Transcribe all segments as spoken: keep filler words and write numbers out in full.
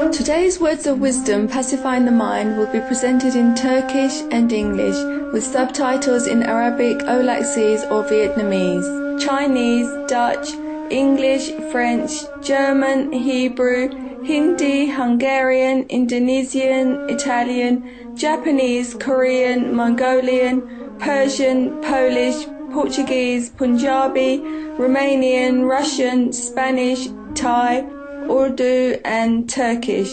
Today's words of wisdom pacifying the mind will be presented in Turkish and English with subtitles in Arabic, Olaxese or Vietnamese, Chinese, Dutch, English, French, German, Hebrew, Hindi, Hungarian, Indonesian, Italian, Japanese, Korean, Mongolian, Persian, Polish, Portuguese, Punjabi, Romanian, Russian, Spanish, Thai, Urdu and Turkish.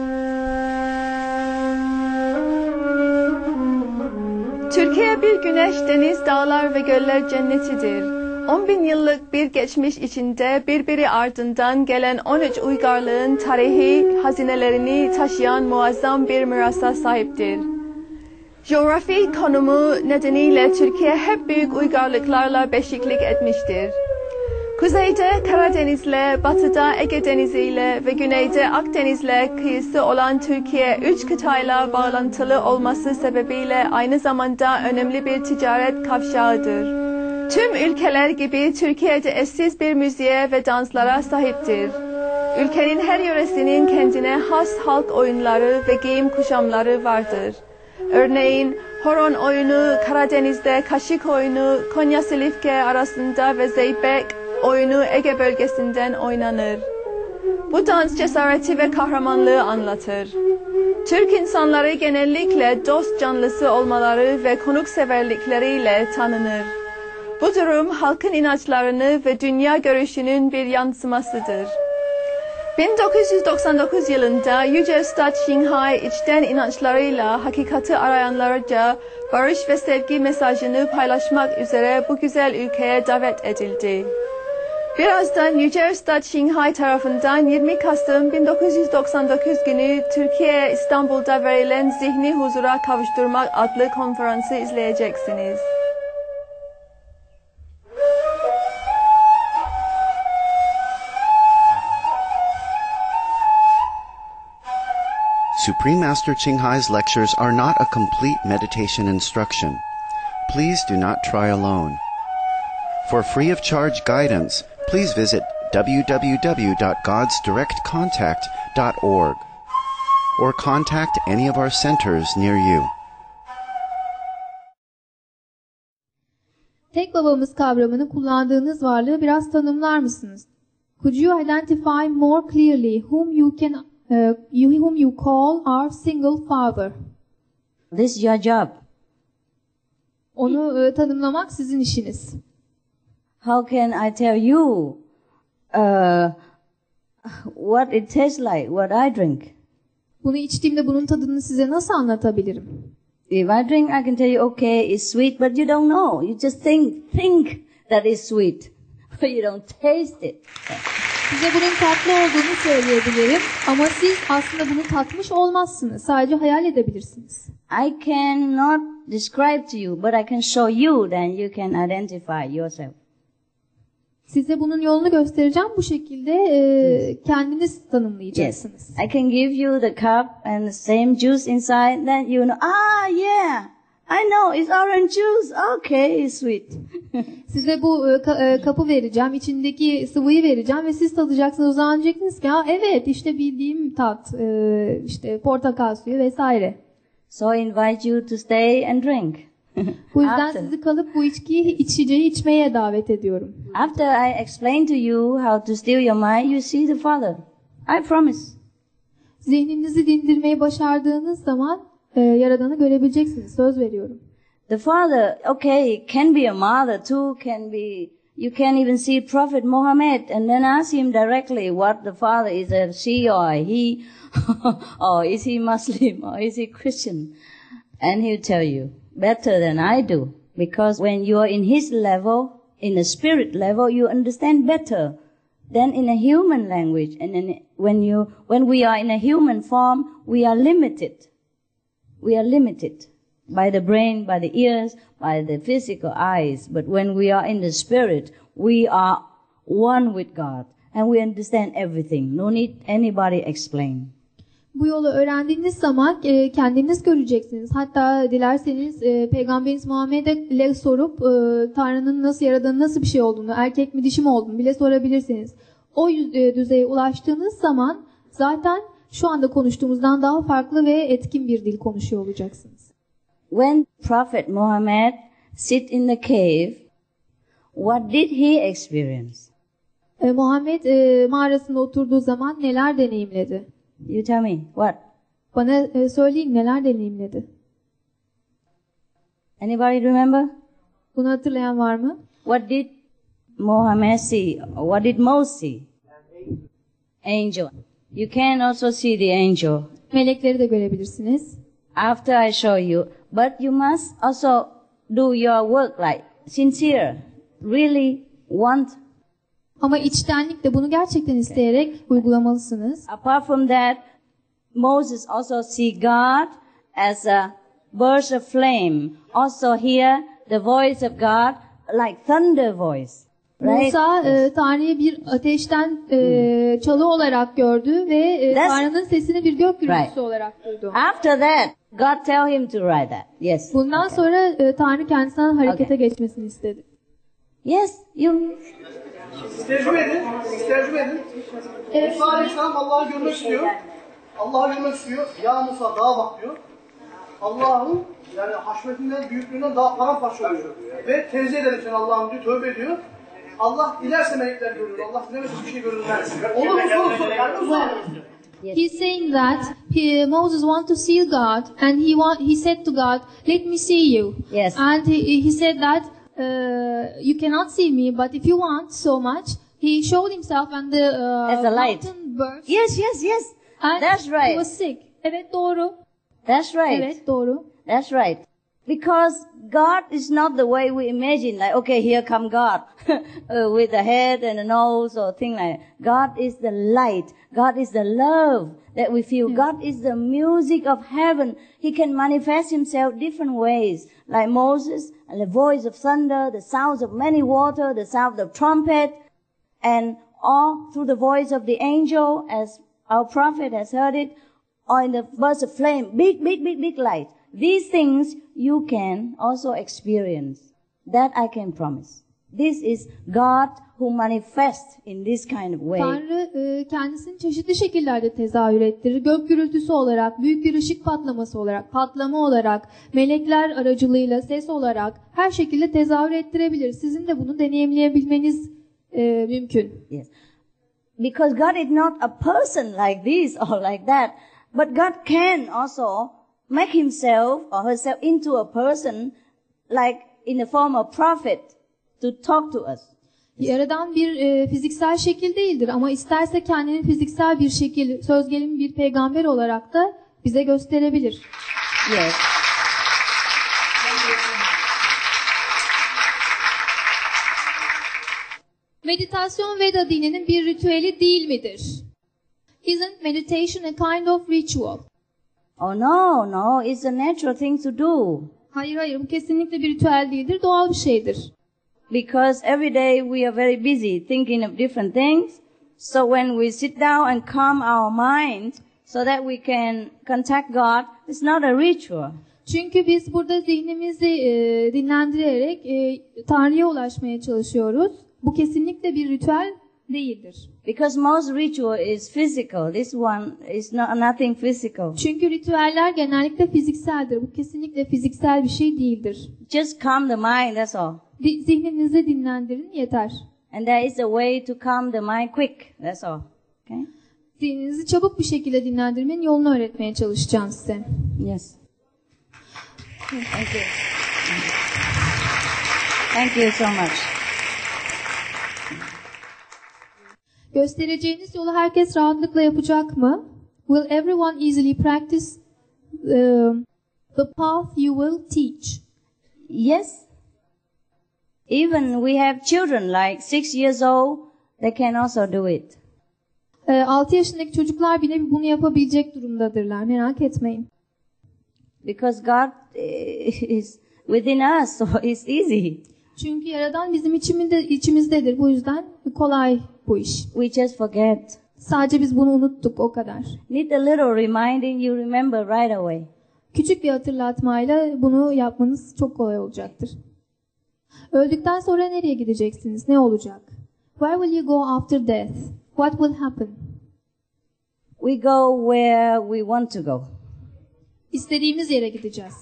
Türkiye bir güneş, deniz, dağlar ve göller cennetidir. on bin yıllık bir geçmiş içinde birbiri ardından gelen on üç uygarlığın tarihi hazinelerini taşıyan muazzam bir mirasa sahiptir. Coğrafi konumu nedeniyle Türkiye hep büyük uygarlıklarla beşiklik etmiştir. Kuzeyde Karadeniz'le, batıda Ege Denizi'yle ve güneyde Akdeniz'le kıyısı olan Türkiye üç kıtayla bağlantılı olması sebebiyle aynı zamanda önemli bir ticaret kavşağıdır. Tüm ülkeler gibi Türkiye'de eşsiz bir müziğe ve danslara sahiptir. Ülkenin her yöresinin kendine has halk oyunları ve giyim kuşamları vardır. Örneğin horon oyunu Karadeniz'de, kaşık oyunu Konya Silifke arasında ve zeybek oyunu Ege bölgesinden oynanır. Bu dans cesareti ve kahramanlığı anlatır. Türk insanları genellikle dost canlısı olmaları ve konukseverlikleriyle tanınır. Bu durum halkın inançlarını ve dünya görüşünün bir yansımasıdır. bin dokuz yüz doksan dokuz yılında Yüce Üstad Çinghai içten inançlarıyla hakikati arayanlarca barış ve sevgi mesajını paylaşmak üzere bu güzel ülkeye davet edildi. Birazdan Yüce Üstad Çinghai tarafından yirmi Kasım bin dokuz yüz doksan dokuz günü Türkiye İstanbul'da verilen Zihni Huzura Kavuşturmak adlı konferansı izleyeceksiniz. Supreme Master Qinghai's lectures are not a complete meditation instruction. Please do not try alone. For free of charge guidance, please visit w w w dot gods direct contact dot org or contact any of our centers near you. Tek babamız kavramını kullandığınız varlığı biraz tanımlar mısınız? Could you identify more clearly whom you can Uh, you, whom you call our single father? This is your job. Onu uh, tanımlamak sizin işiniz. How can I tell you uh, what it tastes like, what I drink? Bunu içtiğimde bunun tadını size nasıl anlatabilirim? If I drink, I can tell you, okay, it's sweet, but you don't know. You just think, think that it's sweet, but you don't taste it. Size bunun tatlı olduğunu söyleyebilirim ama siz aslında bunu tatmış olmazsınız. Sadece hayal edebilirsiniz. I cannot describe to you, but I can show you, then you can identify yourself. Size bunun yolunu göstereceğim. Bu şekilde e, kendiniz tanımlayacaksınız. Yes. I can give you the cup and the same juice inside, then you know, ah yeah, I know it's orange juice. Okay, it's sweet. Size bu e, ka, e, kapı vereceğim, içindeki sıvıyı vereceğim ve siz tadacaksınız. O zaman diyeceksiniz ki, ha evet işte bildiğim tat, e, işte portakal suyu vesaire. So I invite you to stay and drink. Bu yüzden sizi kalıp bu içkiyi, içeceği içmeye davet ediyorum. After I explain to you how to still your mind, you see the Father. I promise. Zihninizi dindirmeyi başardığınız zaman e, Yaradan'ı görebileceksiniz. Söz veriyorum. The Father, okay, can be a mother too, can be, you can even see Prophet Muhammad and then ask him directly what the Father is, a she or a he, or is he Muslim or is he Christian? And he'll tell you better than I do, because when you are in his level, in a spirit level, you understand better than in a human language. And in, when you, when we are in a human form, we are limited. We are limited. By the brain, by the ears, by the physical eyes. But when we are in the spirit, we are one with God. And we understand everything. No need anybody explain. Bu yolu öğrendiğiniz zaman e, kendiniz göreceksiniz. Hatta dilerseniz e, Peygamberimiz Muhammed'e sorup e, Tanrı'nın nasıl yaradığını, nasıl bir şey olduğunu, erkek mi dişi mi olduğunu bile sorabilirsiniz. O e, düzeye ulaştığınız zaman zaten şu anda konuştuğumuzdan daha farklı ve etkin bir dil konuşuyor olacaksınız. When Prophet Muhammad sit in the cave, what did he experience? E, Muhammed e, mağarasında oturduğu zaman neler deneyimledi? You tell me, what? Bana e, söyleyin, neler deneyimledi? Anybody remember? Bunu hatırlayan var mı? What did Muhammad see? What did Moses see? Angel. You can also see the angel. Melekleri de görebilirsiniz. After I show you, but you must also do your work like sincere, really want. Ama içtenlikle bunu gerçekten isteyerek uygulamalısınız. Apart from that, Moses also see God as a burst of flame. Also hear the voice of God like thunder voice. Right? Musa e, Tanrı'yı bir ateşten e, çalı olarak gördü ve e, That's- Tanrı'nın sesini bir gök gürültüsü Right. olarak duydu. After that, God tell him to write that. Yes. Bundan sonra e, Tanrı kendisinden harekete Okay. geçmesini istedi. Yes, you. Tecrübe edin, tecrübe edin. Musa Aleyhisselam Allah'ı görmek istiyor. Allah'ı görmek istiyor. Ya Musa dağa bak diyor. Allah'ın yani haşmetinden, büyüklüğünden daha paramparça oluyor. Ve tenzih ederim seni Allah'ım diyor, tövbe ediyor. Allah dilerse melekler görür. Allah dilemezse bir şey görülmez. Olur mu? Soru soru. Yani bu soru. He's saying that he, Moses want to see God, and he want, he said to God, "Let me see you." Yes. And he, he said that uh, you cannot see me, but if you want so much, he showed himself and the uh, As a light. mountain burst. Yes, yes, yes. And That's he right. was sick. Evet doğru. That's right. Evet doğru. That's right. Because God is not the way we imagine, like, okay, here come God uh, with a head and a nose or thing like that. God is the light. God is the love that we feel. God is the music of heaven. He can manifest himself different ways, like Moses, and the voice of thunder, the sounds of many water, the sound of trumpet, and all through the voice of the angel, as our prophet has heard it, or in the burst of flame, big, big, big, big light. These things you can also experience. That I can promise. This is God who manifests in this kind of way. Tanrı e, kendisini çeşitli şekillerde tezahür ettirir. Gök gürültüsü olarak, büyük bir ışık patlaması olarak, patlama olarak, melekler aracılığıyla, ses olarak her şekilde tezahür ettirebilir. Sizin de bunu deneyimleyebilmeniz e, mümkün. Yes. Because God is not a person like this or like that, but God can also make himself or herself into a person like in the form of prophet to talk to us. Yaradan bir e, fiziksel şekil değildir ama isterse kendini fiziksel bir şekil, söz gelimi bir peygamber olarak da bize gösterebilir. Yes. Meditasyon Veda dininin bir ritüeli değil midir? Isn't meditation a kind of ritual? Oh no, no, it's a natural thing to do. Hayır hayır, bu kesinlikle bir ritüel değildir, doğal bir şeydir. Because every day we are very busy thinking of different things. So when we sit down and calm our mind so that we can contact God, it's not a ritual. Çünkü biz burada zihnimizi e, dinlendirerek e, Tanrı'ya ulaşmaya çalışıyoruz. Bu kesinlikle bir ritüel değildir. Because most ritual is physical. This one is not nothing physical. Çünkü ritüeller genellikle fizikseldir. Bu kesinlikle fiziksel bir şey değildir. Just calm the mind, that's all. Di- zihninizi dinlendirin yeter. And there is a way to calm the mind quick, that's all. Okay? Zihninizi çabuk bir şekilde dinlendirmenin yolunu öğretmeye çalışacağım size. Yes. Thank you. Thank you so much. Göstereceğiniz yolu herkes rahatlıkla yapacak mı? Will everyone easily practice uh, the path you will teach? Yes. Even we have children like six years old, they can also do it. altı yaşındaki çocuklar bile bunu yapabilecek durumdadırlar. Merak etmeyin. Because God is within us, so it's easy. Çünkü Yaradan bizim içimizde, içimizdedir. Bu yüzden kolay bu iş. We just forget. Sadece biz bunu unuttuk, o kadar. Need a little reminding, you remember right away. Küçük bir hatırlatmayla bunu yapmanız çok kolay olacaktır. Öldükten sonra nereye gideceksiniz? Ne olacak? Where will you go after death? What will happen? we go where we want to go. İstediğimiz yere gideceğiz.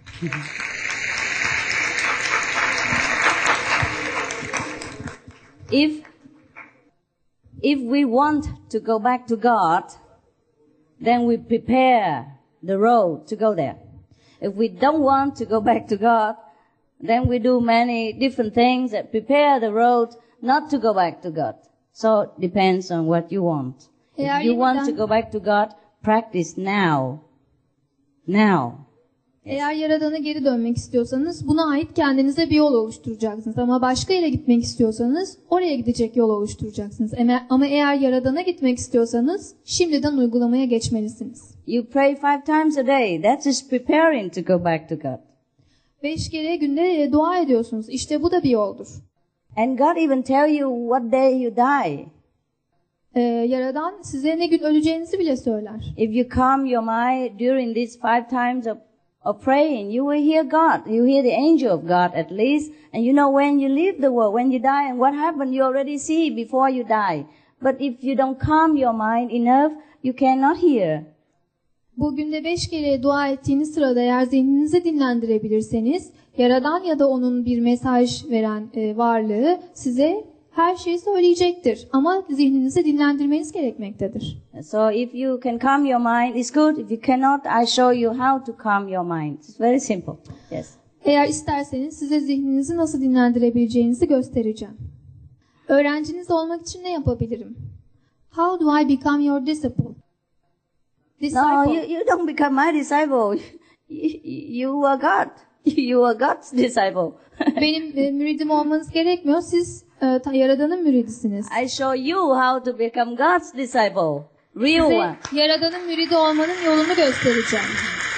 If if we want to go back to God, then we prepare the road to go there. If we don't want to go back to God, then we do many different things that prepare the road not to go back to God. So it depends on what you want. Eğer If you want yeniden- to go back to God, practice now. Now. Eğer Yaradan'a geri dönmek istiyorsanız buna ait kendinize bir yol oluşturacaksınız. Ama başka yere gitmek istiyorsanız oraya gidecek yol oluşturacaksınız. Ama- Ama eğer Yaradan'a gitmek istiyorsanız şimdiden uygulamaya geçmelisiniz. You pray five times a day. That is preparing to go back to God. Beş kere günde e, dua ediyorsunuz. İşte bu da bir yoldur. And God even tell you what day you die. Ee, Yaradan size ne gün öleceğinizi bile söyler. If you calm your mind during these five times of, of praying, you will hear God. You hear the angel of God at least. And you know when you leave the world, when you die, and what happened, you already see before you die. But if you don't calm your mind enough, you cannot hear. Bugün de beş kere dua ettiğiniz sırada eğer zihninizi dinlendirebilirseniz, Yaradan ya da onun bir mesaj veren e, varlığı size her şeyi söyleyecektir. Ama zihninizi dinlendirmeniz gerekmektedir. So if you can calm your mind, it's good. If you cannot, I show you how to calm your mind. It's very simple. Yes. Eğer isterseniz size zihninizi nasıl dinlendirebileceğinizi göstereceğim. Öğrenciniz olmak için ne yapabilirim? How do I become your disciple? Disciple. No, you, you don't become my disciple. You, you are God. You are God's disciple. Benim e, müridim olmanız gerekmiyor. Siz e, ta- Yaradan'ın müridisiniz. I show you how to become God's disciple. Real Size one. Yaradan'ın müridi olmanın yolunu göstereceğim.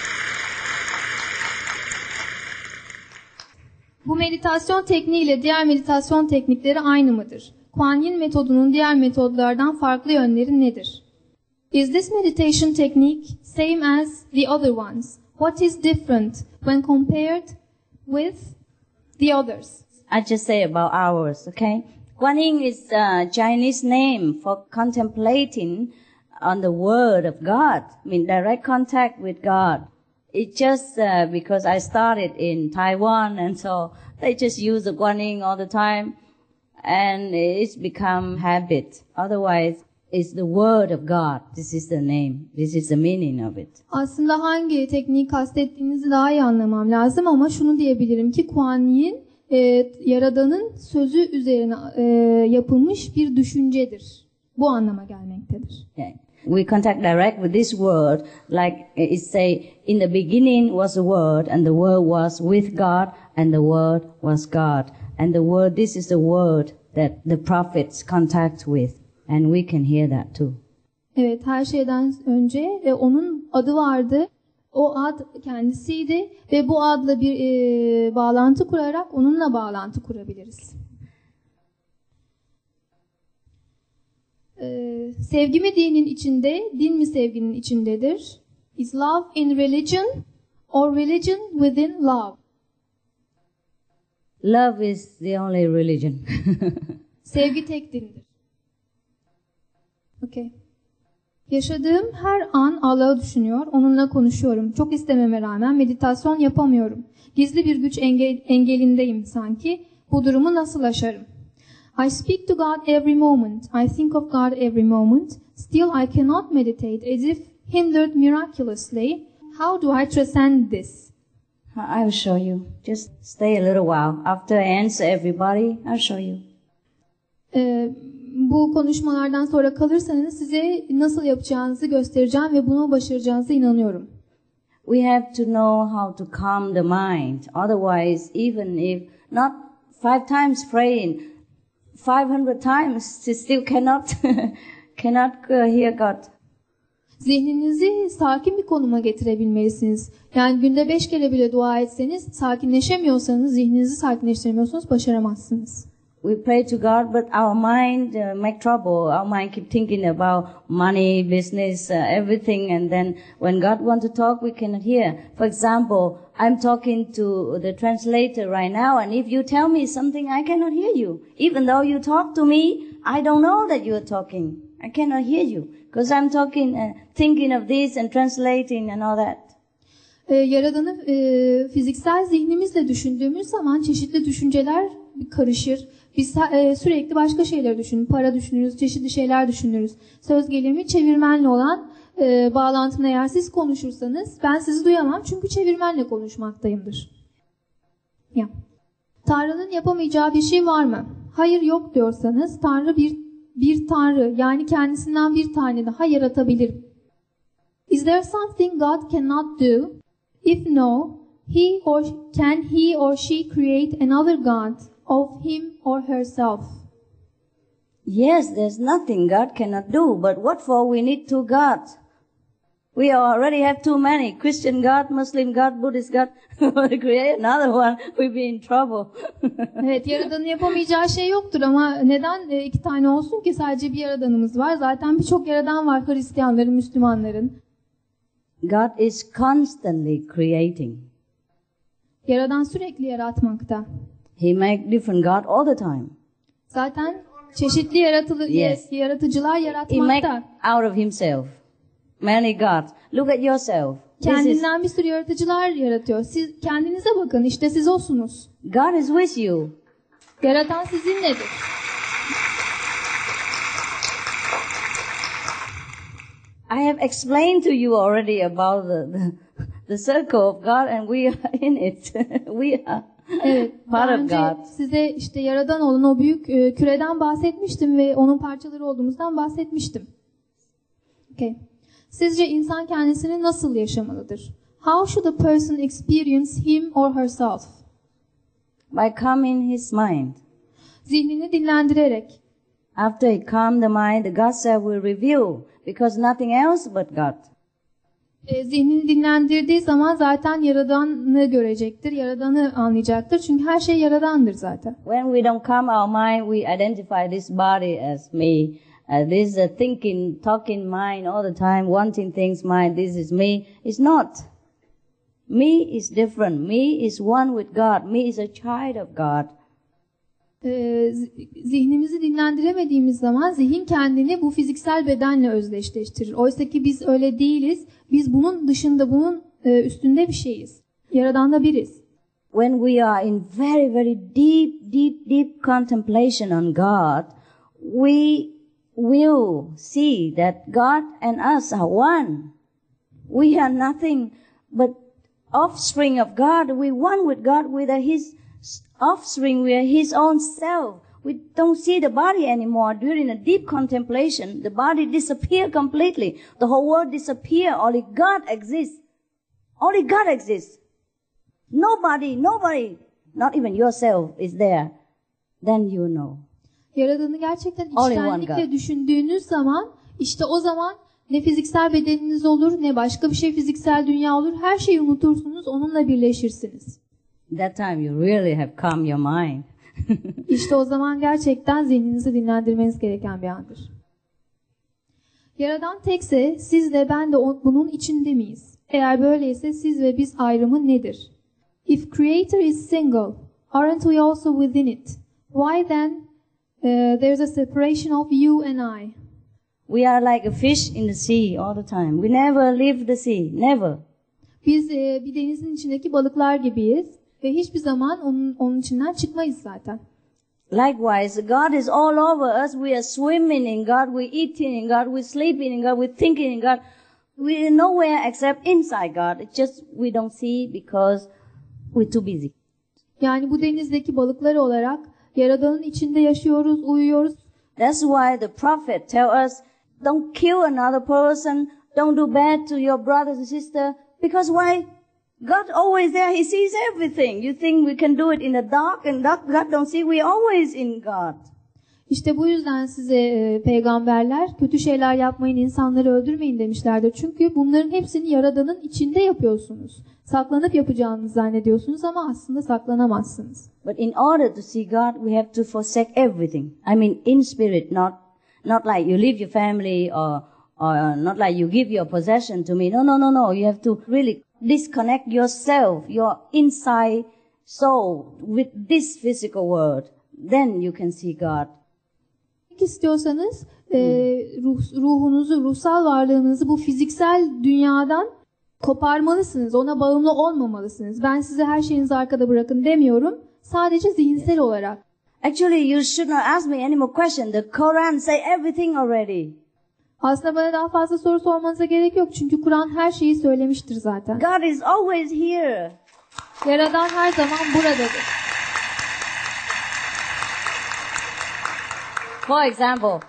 Bu meditasyon tekniği ile diğer meditasyon teknikleri aynı mıdır? Kuan Yin metodunun diğer metodlardan farklı yönleri nedir? Is this meditation technique same as the other ones? What is different when compared with the others? I just say about ours, okay? Guan Yin is a Chinese name for contemplating on the word of God. I mean, direct contact with God. It's just uh, because I started in Taiwan, and so they just use the Guan Yin all the time, and it's become habit. Otherwise, it's the word of God. This is the name. This is the meaning of it. Aslında hangi tekniği kastettiğinizi daha iyi anlamam lazım ama şunu diyebilirim ki Kuan Yin e, Yaradan'ın sözü üzerine e, yapılmış bir düşüncedir. Bu anlama gelmektedir. Okay. We contact direct with this word, like it say, in the beginning was the word, and the word was with God, and the word was God. And the word, this is the word that the prophets contact with, and we can hear that too. Evet, her şeyden önce e, onun adı vardı. O ad kendisiydi ve bu adla bir e, bağlantı kurarak onunla bağlantı kurabiliriz. Ee, sevgi mi dinin içinde, din mi sevginin içindedir? Is love in religion or religion within love? Love is the only religion. Sevgi tek dindir. Okay. Yaşadığım her an Allah'ı düşünüyor, onunla konuşuyorum. Çok istememe rağmen meditasyon yapamıyorum. Gizli bir güç engel, engelindeyim sanki. Bu durumu nasıl aşarım? I speak to God every moment. I think of God every moment. Still I cannot meditate as if hindered miraculously. How do I transcend this? I will show you. Just stay a little while. After I answer everybody, I'll show you. Ee, bu konuşmalardan sonra kalırsanız size nasıl yapacağınızı göstereceğim ve bunu başaracağınıza inanıyorum. We have to know how to calm the mind. Otherwise, even if not five times praying, five hundred times, she still cannot cannot uh, hear God. Zihninizi sakin bir konuma getirebilmelisiniz. Yani günde beş kere bile dua etseniz, sakinleşemiyorsanız, zihninizi sakinleştiremiyorsanız başaramazsınız. We pray to God, but our mind uh, make trouble. Our mind keep thinking about money, business, uh, everything, and then when God wants to talk, we cannot hear. For example, I'm talking to the translator right now, and if you tell me something, I cannot hear you. Even though you talk to me, I don't know that you are talking. I cannot hear you because I'm talking and thinking of this and translating and all that. Ee, Yaradan'ı e, fiziksel zihnimizle düşündüğümüz zaman çeşitli düşünceler karışır. Biz e, sürekli başka şeyler düşünürüz. Para düşünürüz, çeşitli şeyler düşünürüz. Söz gelimi çevirmenle olan e, bağlantımda eğer siz konuşursanız ben sizi duyamam çünkü çevirmenle konuşmaktayımdır. Ya. Tanrı'nın yapamayacağı bir şey var mı? Hayır yok diyorsanız Tanrı bir bir Tanrı yani kendisinden bir tane daha yaratabilir. Is there something God cannot do? If no, he or can he or she create another God of him or herself? Yes, there's nothing God cannot do, but what for we need two gods? We already have too many. Christian God, Muslim God, Buddhist God. Create another one, we'll be in trouble. Evet, Yaradan'ın yapamayacağı şey yoktur ama neden e, iki tane olsun ki? Sadece bir Yaradanımız var. Zaten birçok Yaradan var Hristiyanların, Müslümanların. God is constantly creating. Yaradan sürekli yaratmakta. He make different God all the time. Zaten çeşitli yaratılı, Yes. yaratıcılar He make yaratmakta. out of himself many gods. Look at yourself. This is, Kendinden bir sürü yaratıcılar yaratıyor. Siz kendinize bakın, işte siz olsunuz. God is with you. Yaratan sizinledir. I have explained to you already about the, the, the circle of God and we are in it. We are Evet, part daha of önce God. size işte Yaradan olan o büyük e, küreden bahsetmiştim ve onun parçaları olduğumuzdan bahsetmiştim. Okay. Sizce insan kendisini nasıl yaşamalıdır? How should a person experience him or herself? By calming his mind. Zihnini dinlendirerek. After he calmed the mind, the God self will reveal because nothing else but God. E, zihnini dinlendirdiği zaman zaten Yaradan'ı görecektir, Yaradan'ı anlayacaktır. Çünkü her şey Yaradan'dır zaten. When we don't calm our mind, we identify this body as me. Uh, this uh, thinking, talking mind all the time, wanting things mind, this is me. It's not. Me is different. Me is one with God. Me is a child of God. Ee, zihnimizi dinlendiremediğimiz zaman zihin kendini bu fiziksel bedenle özdeşleştirir. Oysa ki biz öyle değiliz. Biz bunun dışında, bunun e, üstünde bir şeyiz. Yaradan'da biriz. When we are in very, very deep, deep, deep contemplation on God, we will see that God and us are one. We are nothing but offspring of God. We one with God. We are His offspring. We are His own self. We don't see the body anymore. During a deep contemplation, the body disappears completely. The whole world disappears. Only God exists. Only God exists. Nobody, nobody, not even yourself is there. Then you know. Yaradan'ı gerçekten All in one içtenlikle God. düşündüğünüz zaman işte o zaman ne fiziksel bedeniniz olur, ne başka bir şey fiziksel dünya olur. Her şeyi unutursunuz, onunla birleşirsiniz. That time you really have calmed your mind. İşte o zaman gerçekten zihninizi dinlendirmeniz gereken bir andır. Yaradan tekse siz de ben de o- bunun içinde miyiz? Eğer böyleyse siz ve biz ayrımı nedir? If Creator is single, aren't we also within it? Why then uh, there's a separation of you and I? We are like a fish in the sea all the time. We never leave the sea. Never. Biz e, bir denizin içindeki balıklar gibiyiz ve hiçbir zaman onun, onun içinden çıkmayız zaten. Likewise, God is all over us. We are swimming in God. We're eating in God. We're sleeping in God. We're thinking in God. We're nowhere except inside God. It's just we don't see because we're too busy. Yani bu denizdeki balıklar olarak Yaradan'ın içinde yaşıyoruz, uyuyoruz. That's why the prophet tell us, don't kill another person. Don't do bad to your brothers and sister. Because why? God always there. He sees everything. You think we can do it in the dark and dark, God don't see. We're always in God. İşte bu yüzden size e, peygamberler kötü şeyler yapmayın, insanları öldürmeyin demişlerdir. Çünkü bunların hepsini Yaradan'ın içinde yapıyorsunuz. Saklanıp yapacağınızı zannediyorsunuz ama aslında saklanamazsınız. But in order to see God, we have to forsake everything. I mean, in spirit, not not like you leave your family or or not like you give your possession to me. No, no, no, no. You have to really disconnect yourself, your inside soul, with this physical world. Then you can see God. istiyorsanız e, ruh, ruhunuzu, ruhsal varlığınızı bu fiziksel dünyadan koparmalısınız. Ona bağımlı olmamalısınız. Ben size her şeyinizi arkada bırakın demiyorum. Sadece zihinsel olarak. Actually, you should not ask me any more questions. The Quran say everything already. Aslında bana daha fazla soru sormanıza gerek yok. Çünkü Kur'an her şeyi söylemiştir zaten. God is always here. Yaradan her zaman buradadır. For example,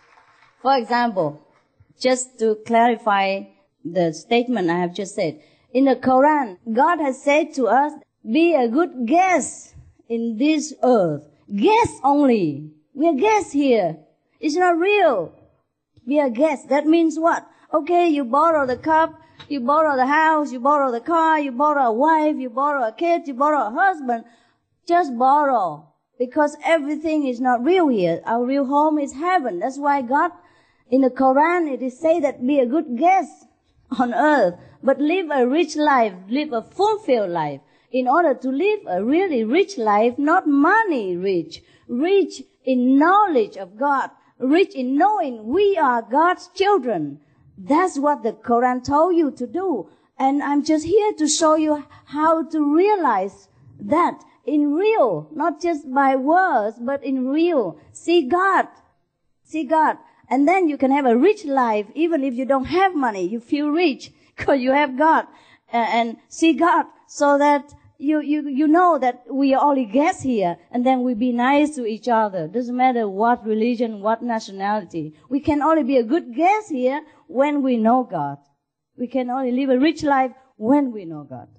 for example, just to clarify the statement I have just said. In the Quran, God has said to us, be a good guest in this earth. Guest only. We are guests here. It's not real. Be a guest. That means what? Okay, you borrow the cup, you borrow the house, you borrow the car, you borrow a wife, you borrow a kid, you borrow a husband. Just borrow. Because everything is not real here. Our real home is heaven. That's why God, in the Quran, it is say that be a good guest on earth, but live a rich life, live a fulfilled life. In order to live a really rich life, not money rich, rich in knowledge of God, rich in knowing we are God's children. That's what the Quran told you to do. And I'm just here to show you how to realize that in real, not just by words, but in real. See God. See God. And then you can have a rich life, even if you don't have money. You feel rich because you have God. Uh, and see God so that you, you, you know that we are only guests here. And then we be nice to each other. Doesn't matter what religion, what nationality. We can only be a good guest here when we know God. We can only live a rich life when we know God.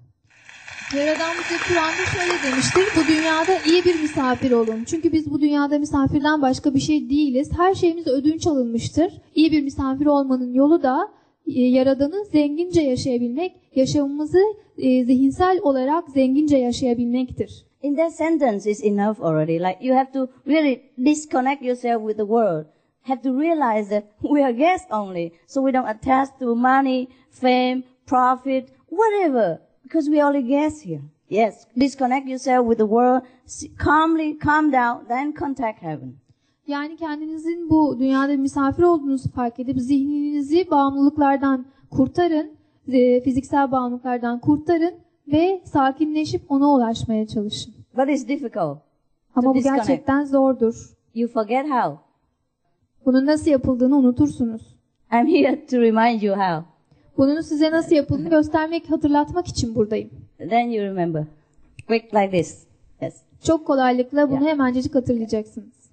Yaradan bize Kur'an'da şöyle demiştir. Bu dünyada iyi bir misafir olun. Çünkü biz bu dünyada misafirden başka bir şey değiliz. Her şeyimiz ödünç alınmıştır. İyi bir misafir olmanın yolu da e, Yaradan'ı zengince yaşayabilmek, yaşamımızı e, zihinsel olarak zengince yaşayabilmektir. In that sentence is enough already. Like you have to really disconnect yourself with the world. Have to realize that we are guests only. So we don't attach to money, fame, profit, whatever. Because we are only guests here. Yes, disconnect yourself with the world. Calmly, calm down, then contact heaven. Yani kendinizin bu dünyada misafir olduğunuzu fark edip zihninizi bağımlılıklardan kurtarın, fiziksel bağımlılıklardan kurtarın ve sakinleşip ona ulaşmaya çalışın. But it's difficult. Ama bu gerçekten zordur. You forget how. Bunun nasıl yapıldığını unutursunuz. I'm here to remind you how. Bunun size nasıl yapıldığını göstermek, hatırlatmak için buradayım. Then you remember. Quick like this. Yes. Çok kolaylıkla bunu Yeah. hemencecik hatırlayacaksınız.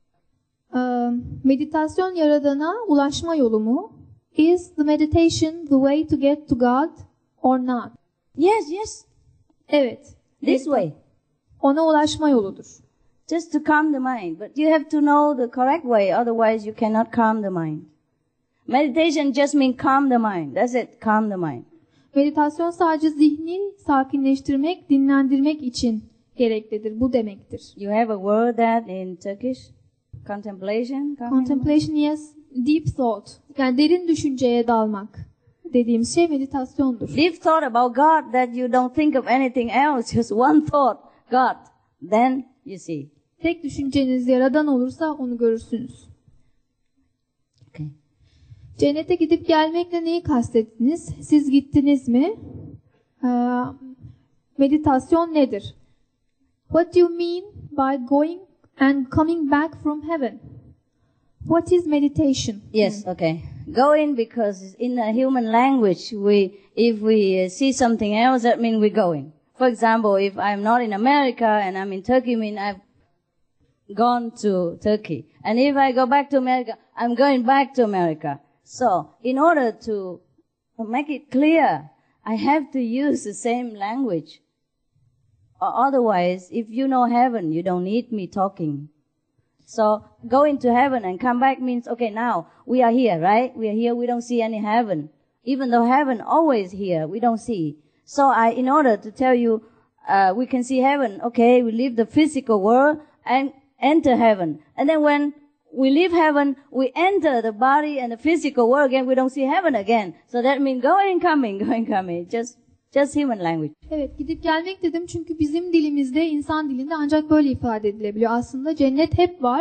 Ee, meditasyon Yaradan'a ulaşma yolu mu? Is the meditation the way to get to God or not? Yes, yes. Evet. This way. Ona ulaşma yoludur. Just to calm the mind. But you have to know the correct way. Otherwise you cannot calm the mind. Meditation just means calm the mind. That's it. Calm the mind. Meditasyon sadece zihni sakinleştirmek, dinlendirmek için gereklidir. Bu demektir. You have a word that in Turkish? Contemplation? Contemplation, yes. Deep thought. Yani derin düşünceye dalmak dediğimiz şey meditasyondur. Deep thought about God that you don't think of anything else. Just one thought. God. Then you see. Tek düşünceniz Yaradan olursa onu görürsünüz. Okay. Cennete gidip gelmekle neyi kastettiniz? Siz gittiniz mi? Ee, meditasyon nedir? What do you mean by going and coming back from heaven? What is meditation? Yes, okay. Going because in the human language, we if we uh, see something else, that means we're going. For example, if I'm not in America and I'm in Turkey, I mean I've gone to Turkey. And if I go back to America, I'm going back to America. So, in order to make it clear, I have to use the same language. Or otherwise, if you know heaven, you don't need me talking. So, going to heaven and come back means, okay, now we are here, right? We are here, we don't see any heaven. Even though heaven always here, we don't see. So, I, in order to tell you, uh, we can see heaven, okay, we leave the physical world and enter heaven. And then when we leave heaven, we enter the body and the physical world again, we don't see heaven again. So that means going, coming, going, coming. Just, just human language. Evet, gidip gelmek dedim çünkü bizim dilimizde, insan dilinde ancak böyle ifade edilebiliyor. Aslında cennet hep var.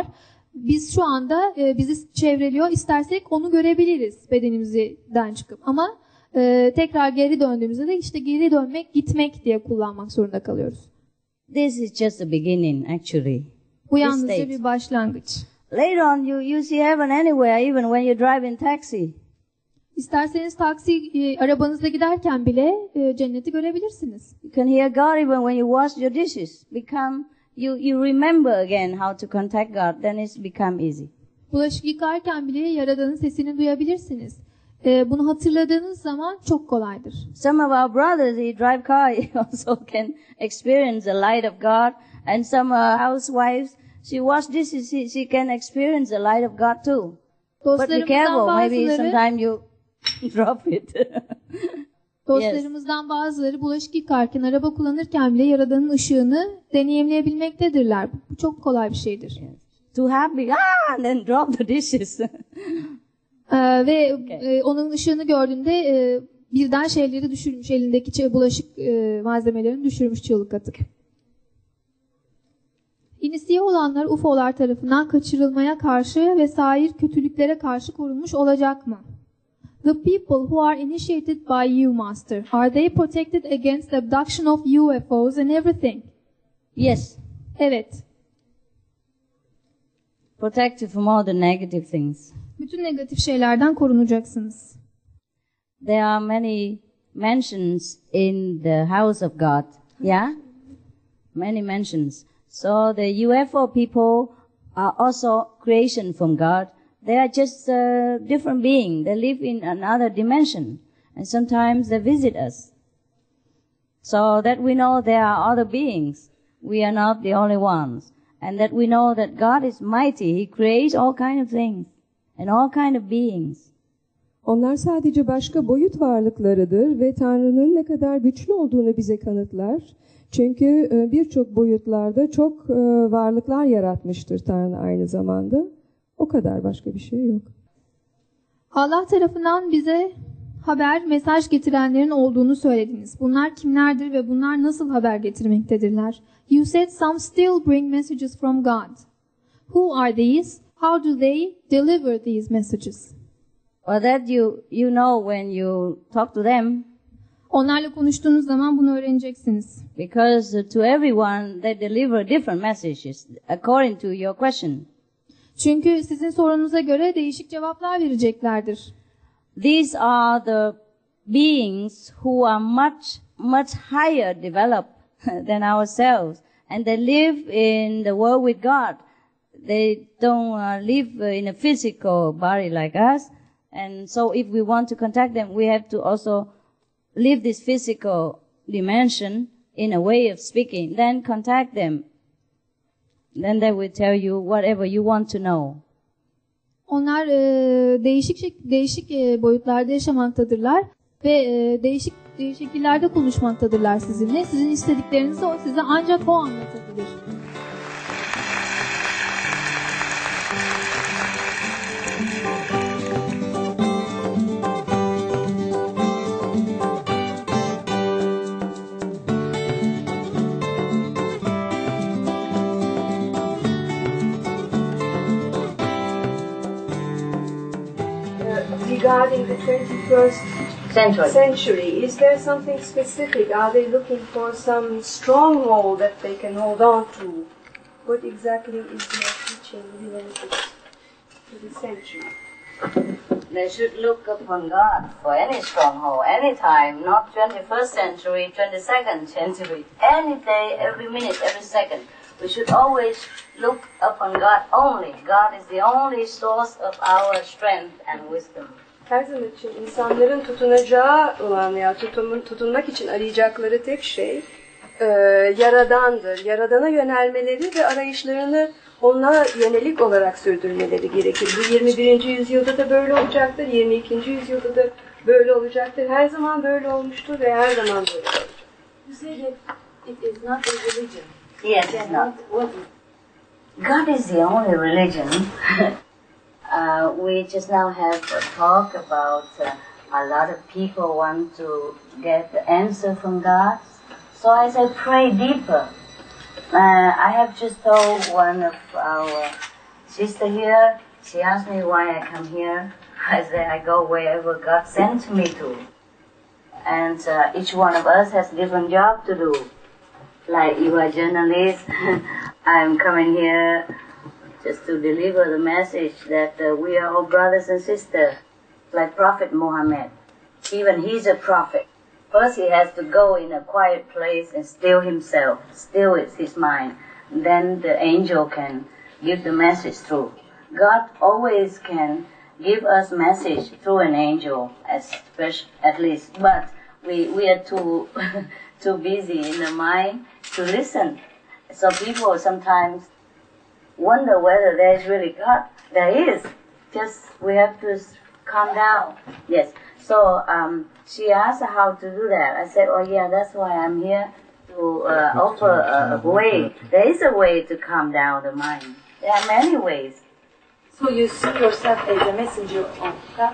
Biz şu anda e, bizi çevreliyor. İstersek onu görebiliriz bedenimizden çıkıp. Ama e, tekrar geri döndüğümüzde de işte geri dönmek, gitmek diye kullanmak zorunda kalıyoruz. This is just the beginning, actually. Bu This yalnızca state. bir başlangıç. Later on, you, you see heaven anywhere, even when you drive in taxi. İsterseniz taksi e, arabanızda giderken bile e, cenneti görebilirsiniz. You can hear God even when you wash your dishes. Become you you remember again how to contact God. Then it's become easy. Bulaşık yıkarken bile Yaradan'ın sesini duyabilirsiniz. E, bunu hatırladığınız zaman çok kolaydır. Some of our brothers, they drive car, he also can experience the light of God. And some uh, housewives, she wash dishes, she, she can experience the light of God too. But be careful, maybe bazıları, sometime you drop it. dostlarımızdan bazıları bulaşık yıkarken, araba kullanırken bile Yaradan'ın ışığını deneyimleyebilmektedirler. Bu çok kolay bir şeydir. Too happy, ah, and then drop the dishes. Ee, ve Okay. e, onun ışığını gördüğünde e, birden şeyleri düşürmüş, elindeki çe- bulaşık e, malzemelerini düşürmüş çığlık atıp. İnisiye olanlar U F O'lar tarafından kaçırılmaya karşı ve sair kötülüklere karşı korunmuş olacak mı? The people who are initiated by you, Master, are they protected against the abduction of U F Os and everything? Yes. Evet. Protected from all the negative things. Bütün negatif şeylerden korunacaksınız. There are many mansions in the house of God. Yeah? Many mansions. So the U F O people are also creation from God. They are just a different being. They live in another dimension. And sometimes they visit us. So that we know there are other beings. We are not the only ones. And that we know that God is mighty. He creates all kind of things. And all kind of beings. Onlar sadece başka boyut varlıklarıdır ve Tanrı'nın ne kadar güçlü olduğunu bize kanıtlar. Çünkü birçok boyutlarda çok varlıklar yaratmıştır Tanrı aynı zamanda. O kadar, başka bir şey yok. Allah tarafından bize haber, mesaj getirenlerin olduğunu söylediniz. Bunlar kimlerdir ve bunlar nasıl haber getirmektedirler? You said some still bring messages from God. Who are these? How do they deliver these messages? Well, that you you know when you talk to them. Onlarla konuştuğunuz zaman bunu öğreneceksiniz. Because to everyone they deliver different messages according to your question. Çünkü sizin sorunuza göre değişik cevaplar vereceklerdir. These are the beings who are much, much higher developed than ourselves. And they live in the world with God. They don't uh, live in a physical body like us. And so if we want to contact them, we have to also live this physical dimension in a way of speaking. Then contact them. Then they will tell you whatever you want to know. Onlar e, değişik şek- değişik e, boyutlarda yaşamaktadırlar ve e, değişik e, şekillerde konuşmaktadırlar sizinle. Sizin istediklerinizi o size ancak o anlatabilir. Regarding the twenty-first Century. century, is there something specific? Are they looking for some stronghold that they can hold on to? What exactly is their teaching related to the century? They should look upon God for any stronghold, any time, not twenty-first century, twenty-second century, any day, every minute, every second. We should always look upon God only. God is the only source of our strength and wisdom. Her zaman için insanların tutunacağı olan ya tutum, tutunmak için arayacakları tek şey e, Yaradan'dır. Yaradana yönelmeleri ve arayışlarını ona yönelik olarak sürdürmeleri gerekir. Bu yirmi birinci yüzyılda da böyle olacaktır, yirmi ikinci yüzyılda da böyle olacaktır. Her zaman böyle olmuştur ve her zaman böyle olacak. You say that it is not a religion. Yes, it's not. God is the only religion. uh, we just now have a talk about uh, a lot of people want to get the answer from God. So I said, pray deeper. Uh, I have just told one of our sister here, she asked me why I come here. I say I go wherever God sends me to. And uh, each one of us has different job to do. Like you are a journalist, I'm coming here just to deliver the message that uh, we are all brothers and sisters, like Prophet Muhammad. Even he's a prophet. First he has to go in a quiet place and still himself, still with his mind. Then the angel can give the message through. God always can give us message through an angel, as at least. But we we are too too busy in the mind to listen. So people sometimes wonder whether there is really God. There is. Just we have to calm down. Yes. So um, she asked how to do that. I said, oh yeah, that's why I'm here to uh, offer a, a way. There is a way to calm down the mind. There are many ways. So you see yourself as a messenger of God?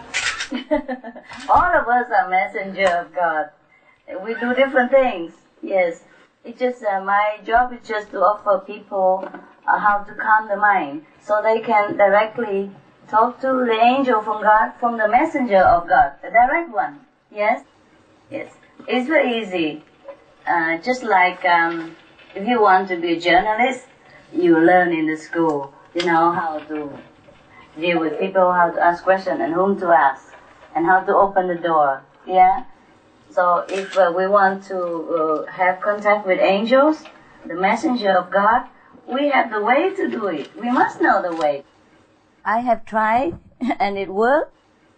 All of us are messenger of God. We do different things. Yes. It's just uh, my job is just to offer people uh, how to calm the mind, so they can directly talk to the angel from God, from the messenger of God, the direct one. Yes? Yes. It's very easy. Uh, just like um, if you want to be a journalist, you learn in the school, you know, how to deal with people, how to ask questions and whom to ask, and how to open the door. Yeah? So if uh, we want to uh, have contact with angels, the messenger of God, we have the way to do it. We must know the way. I have tried and it worked.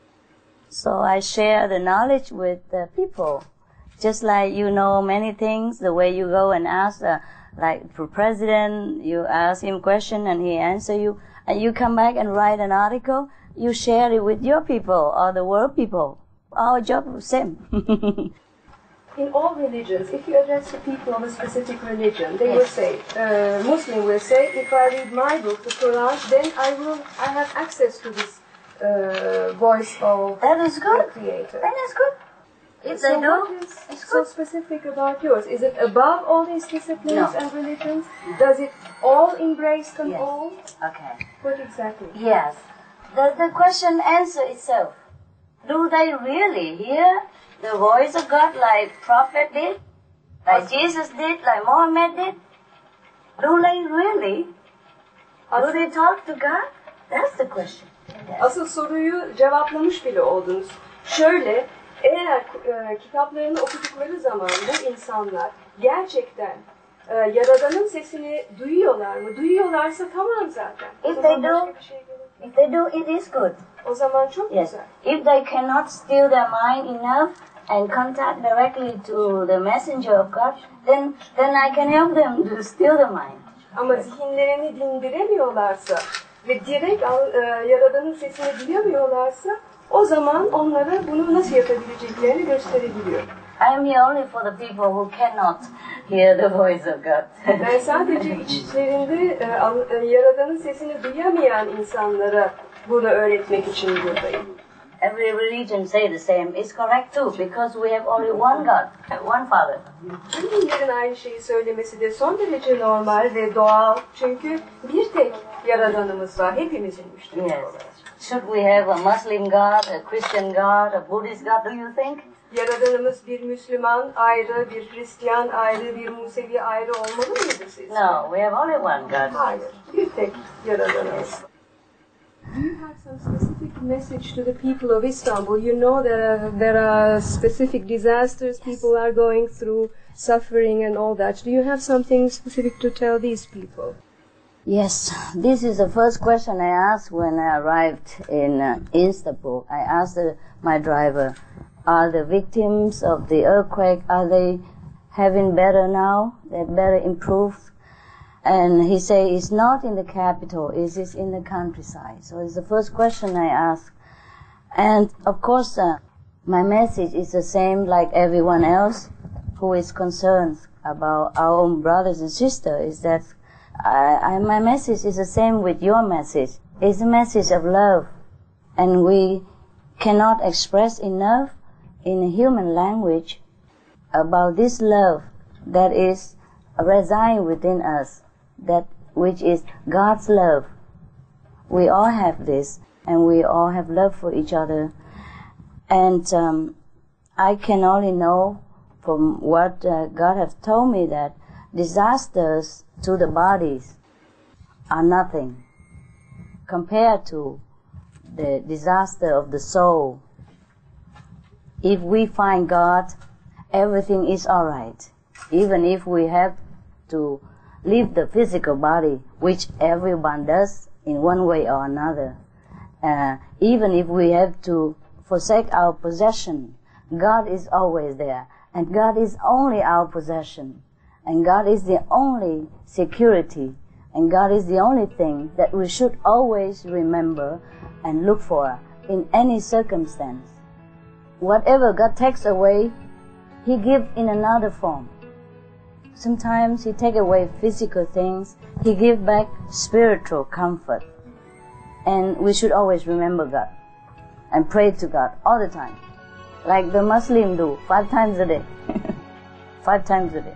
So I share the knowledge with the people. Just like you know many things, the way you go and ask, uh, like for president, you ask him question and he answer you, and you come back and write an article, you share it with your people or the world people. Our job is the same. In all religions, if you address the people of a specific religion, they will say, uh, Muslim will say, if I read my book, the Quran, then I will, I have access to this uh, voice of That is good. the Creator. That is good. If So they do, what is it's so good. specific about yours? Is it above all these disciplines No. and religions? Does it all embrace them Yes. all? Okay. What exactly? Yes. The, the question answer itself. Do they really hear the voice of God like Prophet did? Like Jesus did? Like Muhammad did? Do they really? Do they talk to God? That's the question. Yes. Asıl soruyu cevaplamış bile oldunuz. Şöyle, eğer e, kitaplarını okudukları zaman bu insanlar gerçekten e, Yaradan'ın sesini duyuyorlar mı? Duyuyorlarsa tamam zaten. O If zaman they do, başka bir şeye gerek yok. If they do, it is good. O zaman çok Yes. güzel. If they cannot still their mind enough and contact directly to the messenger of God, then then I can help them to still the mind. Ama zihinlerini dindiremiyorlarsa ve direkt al- e, Yaradan'ın sesini duyamıyorlarsa o zaman onlara bunu nasıl yapabileceklerini gösterebiliyor. I am here only for the people who cannot hear the voice of God. Ben sadece içlerinde e, al- e, Yaradan'ın sesini duyamayan insanlara bunu öğretmek için buradayım. Every religion say the same. It's correct too, because we have only one God, one Father. Dinlerin aynı şeyi söylemesi de son derece normal ve doğal. Çünkü bir tek Yaradanımız var. Hepimizin müşterisi Yes. olarak. Should we have a Muslim God, a Christian God, a Buddhist God, do you think? Yaradanımız bir Müslüman ayrı, bir Hristiyan ayrı, bir Musevi ayrı olmalı mıydı siz? No, we have only one God. Hayır. Bir tek Yaradanımız. Do you have some specific message to the people of Istanbul? You know there are, there are specific disasters people are going through, suffering and all that. Do you have something specific to tell these people? Yes, this is the first question I asked when I arrived in uh, Istanbul. I asked the, my driver, are the victims of the earthquake, are they having better now? They're better improved? And he said, it's not in the capital, it is in the countryside. So it's the first question I asked. And of course, uh, my message is the same like everyone else who is concerned about our own brothers and sisters, is that I, I, my message is the same with your message. It's a message of love. And we cannot express enough in a human language about this love that is residing within us, that which is God's love. We all have this, and we all have love for each other. And um, I can only know from what uh, God has told me that disasters to the bodies are nothing compared to the disaster of the soul. If we find God, everything is all right. Even if we have to leave the physical body, which everyone does in one way or another. Uh, even if we have to forsake our possession, God is always there. And God is only our possession. And God is the only security. And God is the only thing that we should always remember and look for in any circumstance. Whatever God takes away, He gives in another form. Sometimes He takes away physical things, He gives back spiritual comfort. And we should always remember God and pray to God all the time. Like the Muslims do, five times a day. Five times a day.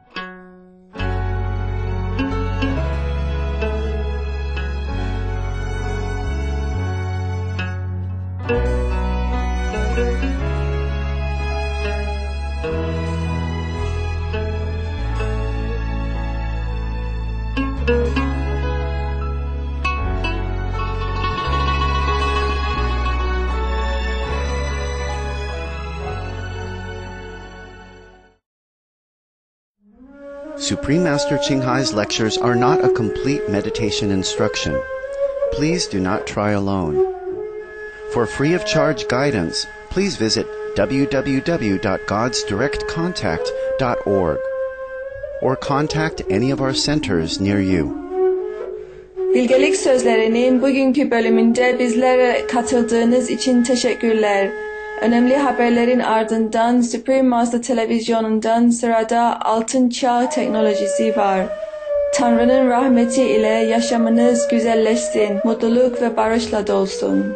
Supreme Master Ching Hai's lectures are not a complete meditation instruction. Please do not try alone. For free of charge guidance, please visit w w w dot gods direct contact dot org or contact any of our centers near you. Bilgelik Sözleri'nin bugünkü bölümünde bizlere katıldığınız için teşekkürler. Önemli haberlerin ardından Supreme Master Televizyonu'ndan sırada Altın Çağ teknolojisi var. Tanrı'nın rahmeti ile yaşamınız güzelleşsin, mutluluk ve barışla dolsun.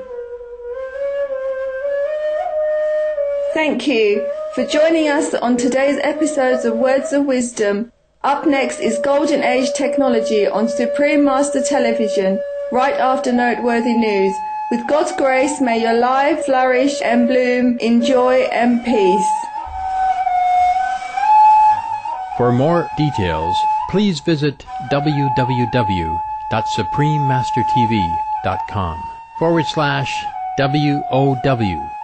Thank you for joining us on today's episodes of Words of Wisdom. Up next is Golden Age Technology on Supreme Master Television, right after Noteworthy News. With God's grace, may your life flourish and bloom in joy and peace. For more details, please visit w w w dot supreme master t v dot com forward slash W O W.